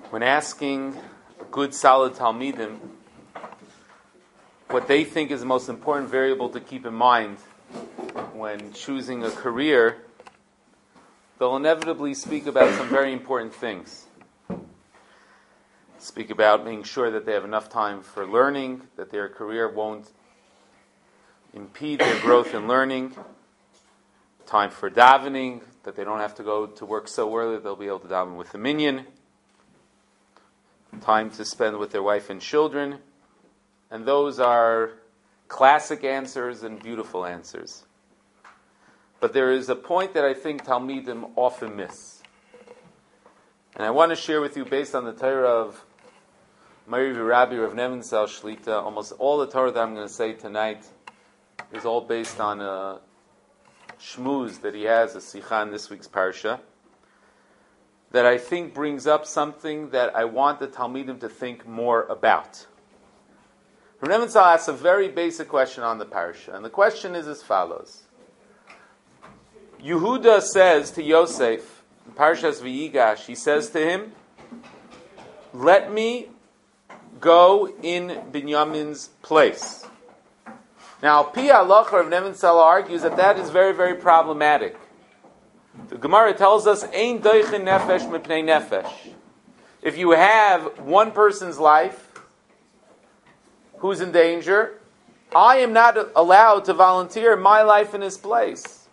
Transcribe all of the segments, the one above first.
When asking good, solid Talmidim what they think is the most important variable to keep in mind when choosing a career, they'll inevitably speak about some very important things. Speak about making sure that they have enough time for learning, that their career won't impede their growth in learning, time for davening, that they don't have to go to work so early that they'll be able to daven with the minyan, time to spend with their wife and children. And those are classic answers and beautiful answers. But there is a point that I think Talmidim often miss. And I want to share with you, based on the Torah of Mari Rabbi Rav Nebenzahl Shlita, almost all the Torah that I'm going to say tonight is all based on a shmuz that he has, a sikha in this week's parsha, that I think brings up something that I want the Talmidim to think more about. Rav Nebenzahl asks a very basic question on the parsha, and the question is as follows. Yehuda says to Yosef, in Parshas V'yigash, he says to him, let me go in Binyamin's place. Now, Pi Halacha, Rav Nebenzahl argues that is very, very problematic. The Gemara tells us, Ein doichin nefesh mipnei nefesh. If you have one person's life who's in danger, I am not allowed to volunteer my life in his place.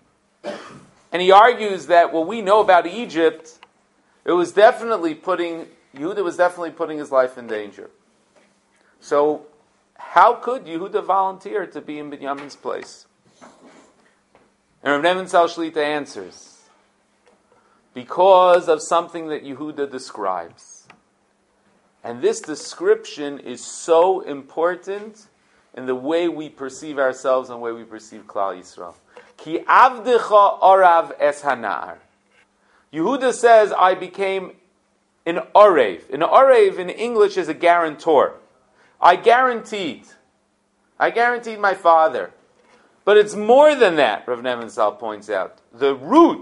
And he argues that what we know about Egypt, Yehuda was definitely putting his life in danger. So, how could Yehuda volunteer to be in Binyamin's place? And Rav Nebenzahl Shlita answers, because of something that Yehuda describes. And this description is so important in the way we perceive ourselves and the way we perceive Klal Yisrael. Ki avdecha orav es hanar. Yehuda says, I became an orev. An orev in English is a guarantor. I guaranteed my father. But it's more than that, Rav Nebenzahl points out. The root,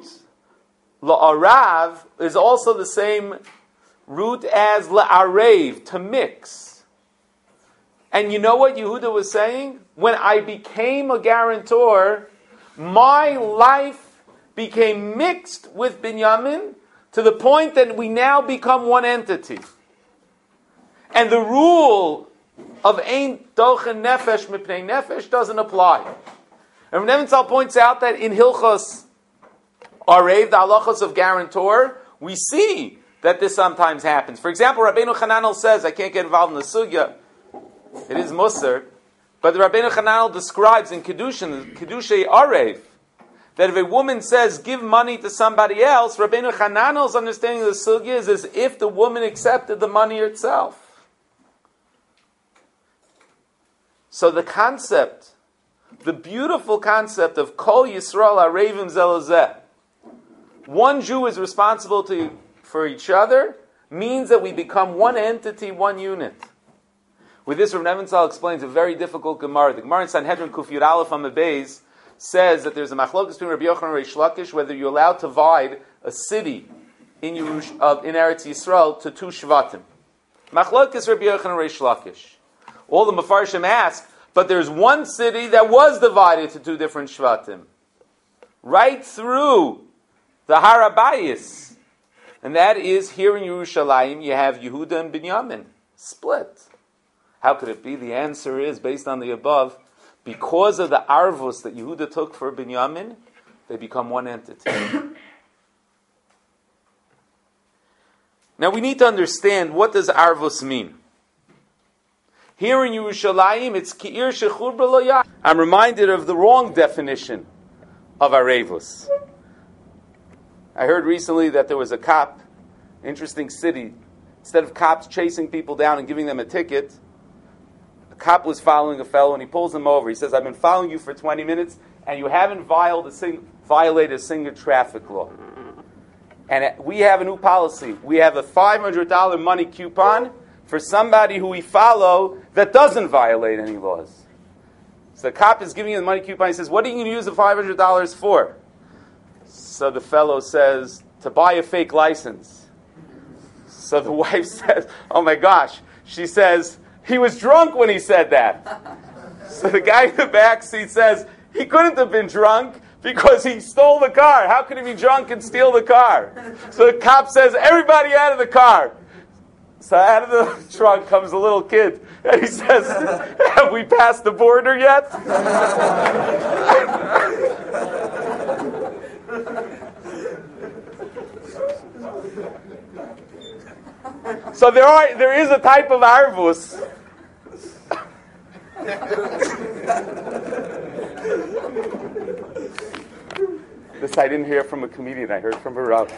la'arav, is also the same root as la'arev, to mix. And you know what Yehuda was saying? When I became a guarantor, my life became mixed with Binyamin to the point that we now become one entity. And the rule of Ein Dochen Nefesh Mipnei Nefesh doesn't apply. And Nebenzahl points out that in Hilchos Arev, the halachos of guarantor, we see that this sometimes happens. For example, Rabbeinu Hananel says, I can't get involved in the sugya, it is Musar, but the Rabbeinu Hananel describes in Kedushei Arev, that if a woman says, give money to somebody else, Rabbeinu Hananel's understanding of the sugya is as if the woman accepted the money herself. So the concept, the beautiful concept of Kol Yisrael Arevim Zelazeh, one Jew is responsible for each other, means that we become one entity, one unit. With this, Rav Nebenzahl explains a very difficult Gemara. The Gemara in Sanhedrin Kuf Yud Aleph Amud Beis says that there's a machlokes between Rabbi Yochanan and Reish Lakish whether you're allowed to divide a city in Eretz Yisrael to two shvatim. Machlokes Rabbi Yochanan and Reish Lakish. All the Mefarshim ask, but there's one city that was divided to two different shvatim, right through the Har HaBayis, and that is here in Yerushalayim. You have Yehuda and Binyamin split. How could it be? The answer is based on the above. Because of the arvus that Yehuda took for Binyamin, they become one entity. Now we need to understand, what does arvus mean? Here in Yerushalayim, it's ki'ir shechur b'lo yah. I'm reminded of the wrong definition of arevus. I heard recently that there was a cop, interesting city, instead of cops chasing people down and giving them a ticket, a cop was following a fellow and he pulls him over. He says, I've been following you for 20 minutes and you haven't violated a single traffic law. And we have a new policy. We have a $500 money coupon for somebody who we follow that doesn't violate any laws. So the cop is giving you the money coupon. He says, what are you going to use the $500 for? So the fellow says, to buy a fake license. So the wife says, oh my gosh. She says, he was drunk when he said that. So the guy in the back seat says, he couldn't have been drunk because he stole the car. How could he be drunk and steal the car? So the cop says, everybody out of the car. So out of the trunk comes a little kid. And he says, have we passed the border yet? So there is a type of arvus. This I didn't hear from a comedian. I heard from a Rav.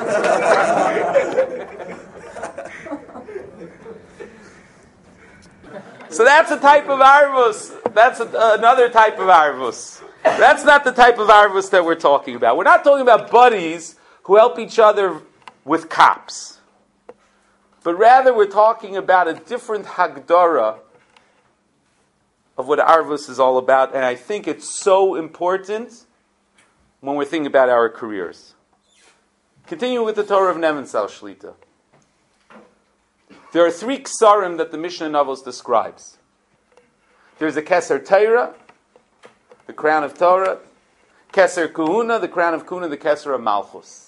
So that's a type of arvus. That's another type of arvus. That's not the type of arvus that we're talking about. We're not talking about buddies who help each other with cops. But rather we're talking about a different hagdara of what arvus is all about. And I think it's so important when we're thinking about our careers. Continue with the Torah of Neventzal Shlita. There are 3 ksarim that the Mishnah Navos describes. There's a Keser Torah, the crown of Torah, Keser Kuhuna, the crown of Kuhuna, the Keser of Malchus.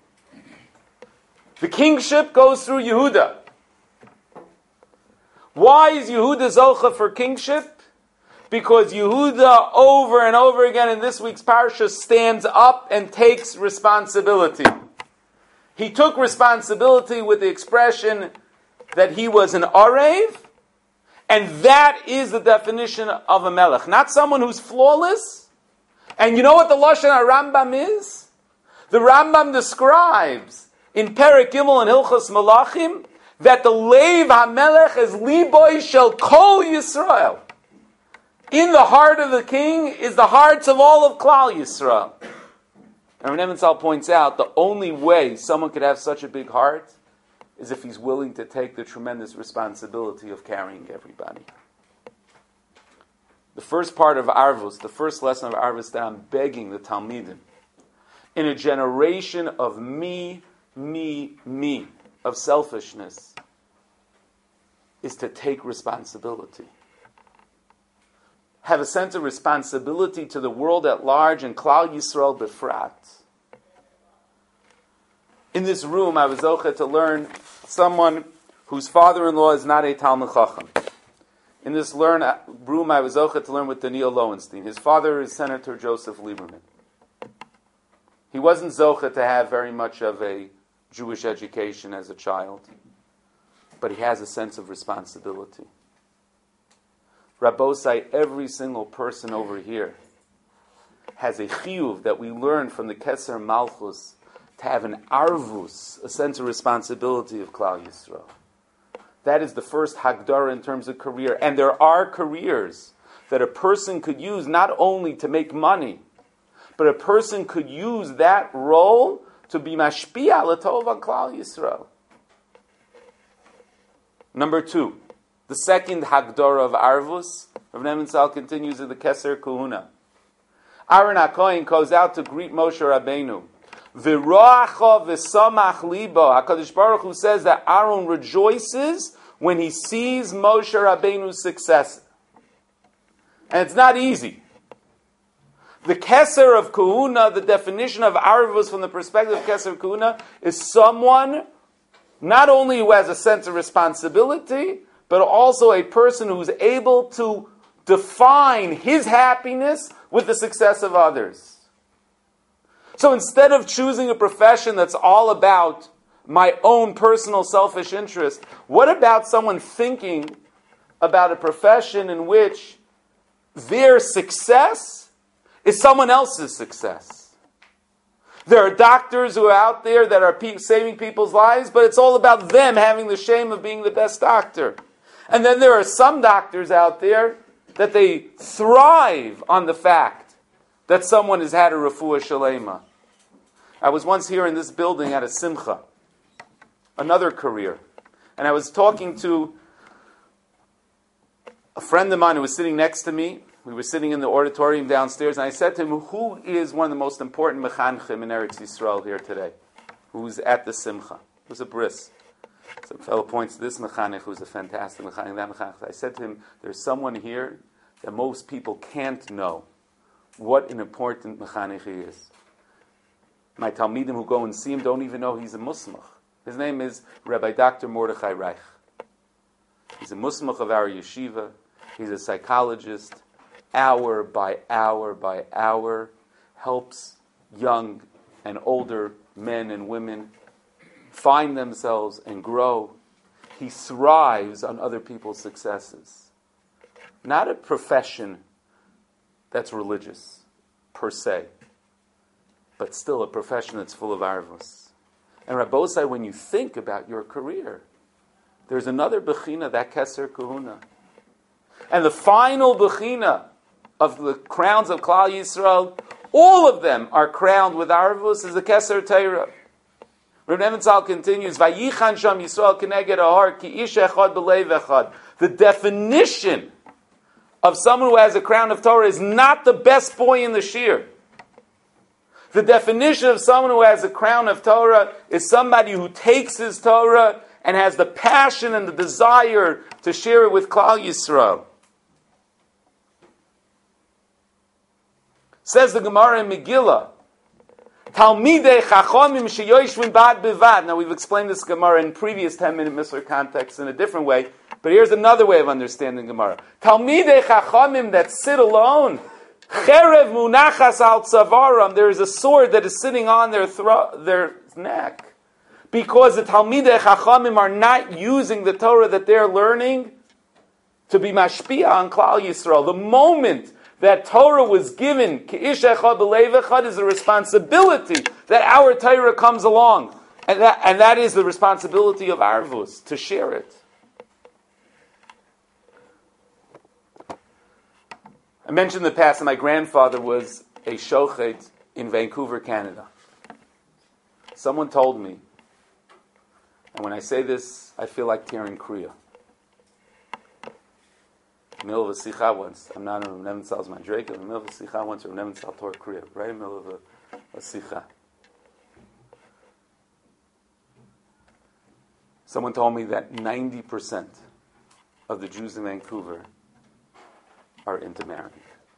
The kingship goes through Yehuda. Why is Yehuda Zocha for kingship? Because Yehuda over and over again in this week's parsha stands up and takes responsibility. He took responsibility with the expression that he was an Arev, and that is the definition of a Melech. Not someone who's flawless. And you know what the Lashon HaRambam is? The Rambam describes in Perek Gimel and Hilchos Malachim that the Leiv HaMelech is Liboy Shel Kol Yisrael. In the heart of the king is the hearts of all of Klal Yisrael. And Rav Nebenzahl points out the only way someone could have such a big heart is if he's willing to take the tremendous responsibility of carrying everybody. The first part of Arvus, the first lesson of Arvus that I'm begging the Talmidim, in a generation of me, of selfishness, is to take responsibility. Have a sense of responsibility to the world at large and Klal Yisrael befrat. In this room, I was zocheh to learn someone whose father-in-law is not a Talmid Chacham. In this room, I was zocheh to learn with Daniel Lowenstein. His father is Senator Joseph Lieberman. He wasn't zocheh to have very much of a Jewish education as a child, but he has a sense of responsibility. Rabbosai, every single person over here has a chiyuv that we learn from the Keser Malchus to have an arvus, a sense of responsibility of Klal Yisrael. That is the first hagdara in terms of career. And there are careers that a person could use not only to make money, but a person could use that role to be mashpia l'tov on Klal Yisrael. Number 2, the second hagdara of arvus, Rav Nebenzahl continues in the Keser Kuhuna. Aaron HaKohen goes out to greet Moshe Rabbeinu. V'roacha v'samach libo. HaKadosh Baruch Hu says that Aaron rejoices when he sees Moshe Rabbeinu's success. And it's not easy. The Keser of Kuhuna, the definition of arvus from the perspective of Keser Kuhuna, is someone not only who has a sense of responsibility, but also a person who's able to define his happiness with the success of others. So instead of choosing a profession that's all about my own personal selfish interest, what about someone thinking about a profession in which their success is someone else's success? There are doctors who are out there that are saving people's lives, but it's all about them having the shame of being the best doctor. And then there are some doctors out there that they thrive on the fact that someone has had a refuah shalema. I was once here in this building at a simcha, another career, and I was talking to a friend of mine who was sitting next to me. We were sitting in the auditorium downstairs, and I said to him, who is one of the most important mechanchim in Eretz Yisrael here today? Who's at the simcha? It was a bris. Some fellow points to this mechanech who's a fantastic mechanech, that mechanech. I said to him, there's someone here that most people can't know what an important mechanech he is. My Talmidim who go and see him don't even know he's a Musmach. His name is Rabbi Dr. Mordechai Reich. He's a Musmach of our yeshiva. He's a psychologist. Hour by hour by hour, helps young and older men and women find themselves and grow. He thrives on other people's successes. Not a profession that's religious, per se, but still a profession that's full of arvos. And Rabbosai, when you think about your career, there's another bechina, that Keser Kahuna. And the final bechina of the crowns of Klal Yisrael, all of them are crowned with arvos, is the Keser Teira. Reb Nebenzahl continues, Vayichan sham Yisrael keneged ahar ki ish echad b'leiv echad. The definition of someone who has a crown of Torah is not the best boy in the shir. The definition of someone who has a crown of Torah is somebody who takes his Torah and has the passion and the desire to share it with Klal Yisrael. Says the Gemara in Megillah, Talmidei Chachamim sheyoshvim bad bevad. Now we've explained this Gemara in previous 10-minute Misr context in a different way, but here's another way of understanding Gemara. Talmidei Chachamim that sit alone, Cherev munachas al tzavaram, there is a sword that is sitting on their neck. Because the Talmidei Chachamim are not using the Torah that they're learning to be mashpia on Klal Yisrael. The moment that Torah was given, Ki'ish echad b'leiv echad, is a responsibility that our Torah comes along. And that is the responsibility of Arvus, to share it. I mentioned in the past that my grandfather was a shochet in Vancouver, Canada. Someone told me, and when I say this, I feel like tearing kriya. In the middle of a sikha once, I'm not in Reb Nebenzahl's Madrega, in the middle of a sikha once, Reb Nebenzahl tore kriya, right in the middle of a sikha. Someone told me that 90% of the Jews in Vancouver are intermarried.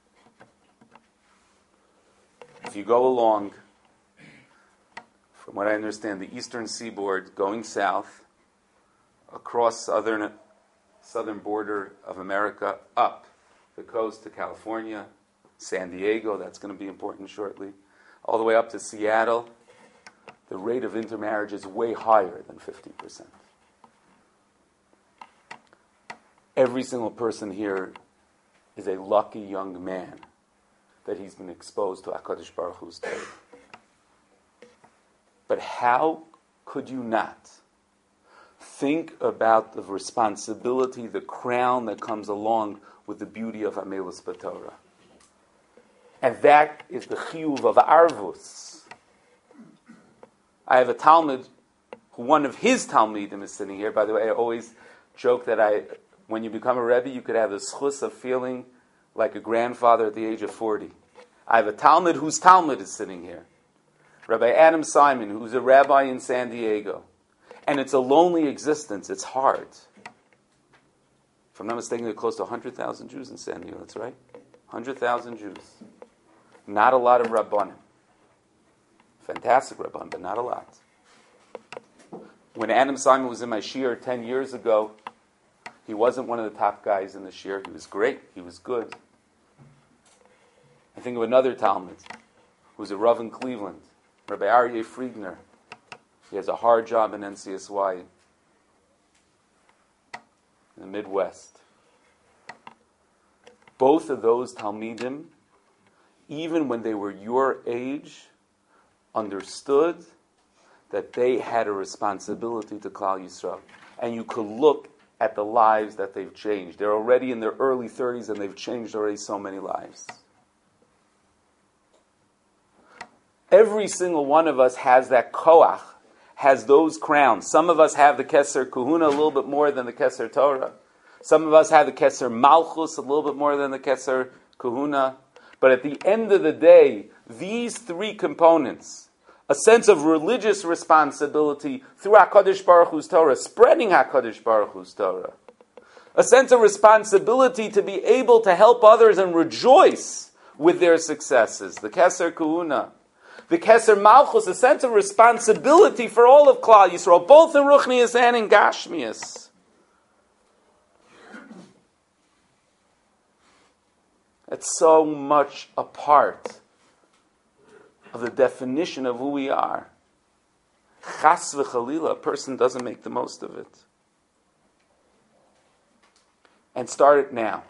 If you go along, from what I understand, the eastern seaboard going south, across southern border of America, up the coast to California, San Diego, that's going to be important shortly, all the way up to Seattle, the rate of intermarriage is way higher than 50%. Every single person here is a lucky young man that he's been exposed to HaKadosh Baruch Hu's Torah. But how could you not think about the responsibility, the crown that comes along with the beauty of Amelus B'Torah? And that is the chiyuv of Arvus. I have a Talmud, who one of his Talmidim is sitting here. By the way, I always joke that when you become a Rebbe, you could have the schus of feeling like a grandfather at the age of 40. I have a Talmud whose Talmud is sitting here. Rabbi Adam Simon, who's a rabbi in San Diego. And it's a lonely existence. It's hard. If I'm not mistaken, there are close to 100,000 Jews in San Diego. That's right. 100,000 Jews. Not a lot of Rabbanim. Fantastic Rabbanim, but not a lot. When Adam Simon was in my shiur 10 years ago, he wasn't one of the top guys in the shiur. He was great. He was good. I think of another Talmud who's a Rav in Cleveland, Rabbi Aryeh Friedner. He has a hard job in NCSY in the Midwest. Both of those Talmidim, even when they were your age, understood that they had a responsibility to Klal Yisrael. And you could look at the lives that they've changed. They're already in their early 30s and they've changed already so many lives. Every single one of us has that koach, has those crowns. Some of us have the Keser Kahuna a little bit more than the Keser Torah. Some of us have the Keser Malchus a little bit more than the Keser Kahuna. But at the end of the day, these three components, a sense of religious responsibility through HaKadosh Baruch Hu's Torah, spreading HaKadosh Baruch Hu's Torah. A sense of responsibility to be able to help others and rejoice with their successes. The Keser Kuhuna. The Keser Malchus, a sense of responsibility for all of Klal Yisrael, both in Ruchnius and in Gashmius. It's so much a part of the definition of who we are. Chas v'chalila, a person doesn't make the most of it. And start it now.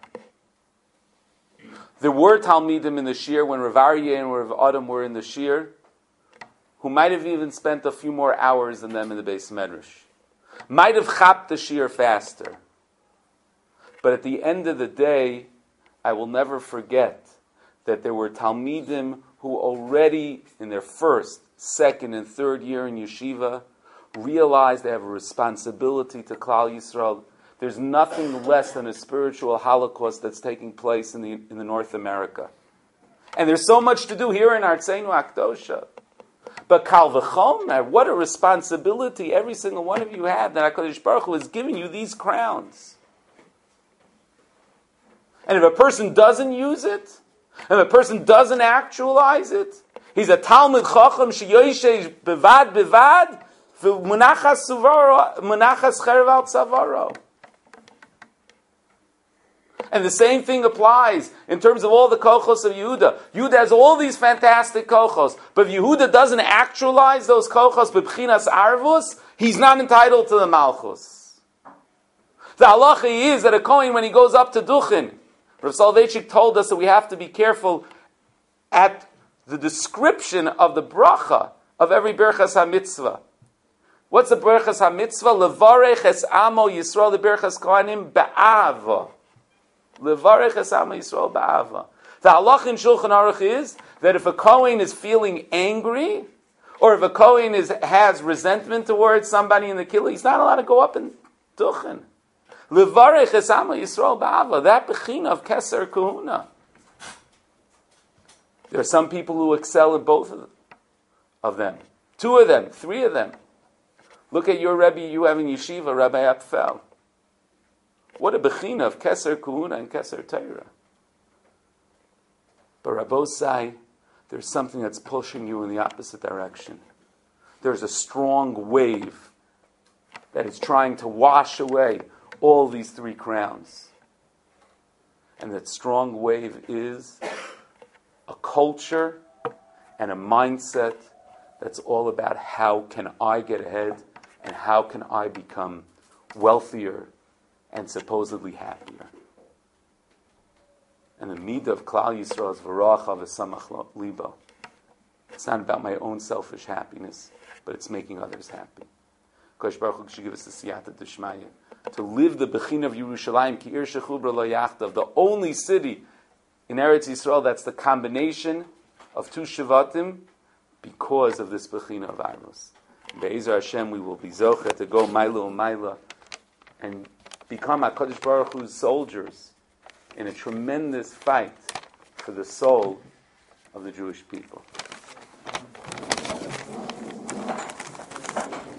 There were Talmidim in the Shir when Rav Aryeh and Rav Adam were in the Shir, who might have even spent a few more hours than them in the Beis Medrash. Might have chapped the Shir faster. But at the end of the day, I will never forget that there were Talmidim who already in their first, second, and third year in yeshiva realized they have a responsibility to Klal Yisrael. There's nothing less than a spiritual holocaust that's taking place in the North America. And there's so much to do here in Artzeinu Akdosha. But Kal V'chomer, what a responsibility every single one of you have, that HaKadosh Baruch Hu is giving you these crowns. And if a person doesn't use it, and if a person doesn't actualize it, he's a Talmud Chacham sheyoshei bevad v'munachas cherev al tzavaro. And the same thing applies in terms of all the kochos of Yehuda. Yehuda has all these fantastic kochos, but if Yehuda doesn't actualize those kochos b'bchinas arvus, he's not entitled to the malchus. The halacha is that a kohen, when he goes up to Duchin, Rav Soloveitchik told us that we have to be careful at the description of the bracha of every berachas ha-mitzvah. What's the berachas ha-mitzvah? Levarech es amo Yisrael, the berachas kohanim ba'ava. Levarech es amo Yisrael ba'ava. The halach in Shulchan Aruch is that if a kohen is feeling angry, or if a kohen has resentment towards somebody in the kila, he's not allowed to go up and duchen. Levarech es amo Yisrael ba'ava. That bechina of Keser Kuhuna. There are some people who excel in both of them. 2 of them, 3 of them. Look at your Rebbe you have in yeshiva, Rabbi Apfel. What a bechina of Keser Kuhuna and Keser Torah. But Rabbosai, there's something that's pushing you in the opposite direction. There's a strong wave that is trying to wash away all these 3 crowns. And that strong wave is a culture and a mindset that's all about how can I get ahead and how can I become wealthier and supposedly happier. And the midah of Klal Yisrael is v'rach v'samach libo. It's not about my own selfish happiness, but it's making others happy. Kosh Baruch Hu should give us the siyata d'shmaya to live the bechin of Yerushalayim ki ir shechubra lo yachdav, the only city in Eretz Yisrael that's the combination of 2 Shavatim because of this bechin of Arvus. Be'ezer Hashem, we will be zocher to go maila u'maila and become HaKadosh Baruch Hu's soldiers in a tremendous fight for the soul of the Jewish people.